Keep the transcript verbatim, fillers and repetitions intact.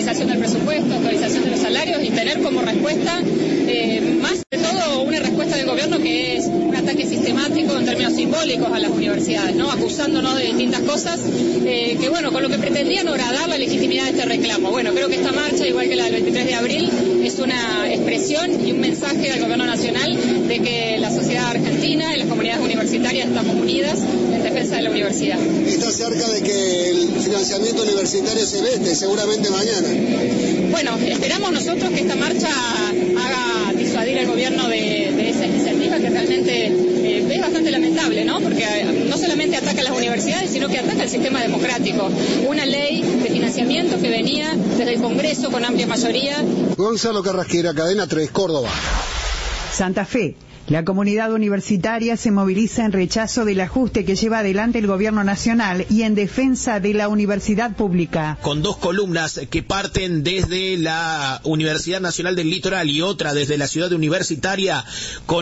actualización del presupuesto, actualización de los salarios y tener como respuesta, eh, más de todo, una respuesta del gobierno que es un ataque sistemático en términos simbólicos a las universidades, ¿no? Acusándonos de distintas cosas, eh, que bueno, con lo que pretendían horadar la legitimidad de este reclamo. Bueno, creo que esta marcha, igual que la del veintitrés de abril, es una expresión y un mensaje al gobierno nacional de que la sociedad argentina y las comunidades universitarias estamos unidas en defensa de la universidad. Está cerca de que el financiamiento universitario se vete, seguramente mañana. Bueno, esperamos nosotros que esta marcha haga disuadir al gobierno de, de esa iniciativa que realmente eh, es bastante lamentable, ¿no? Porque eh, no solamente ataca a las universidades, sino que ataca al sistema democrático. Una ley de financiamiento que venía desde el Congreso con amplia mayoría. Gonzalo Carrasquera, Cadena tres, Córdoba. Santa Fe. La comunidad universitaria se moviliza en rechazo del ajuste que lleva adelante el gobierno nacional y en defensa de la universidad pública. Con dos columnas que parten desde la Universidad Nacional del Litoral y otra desde la ciudad universitaria, con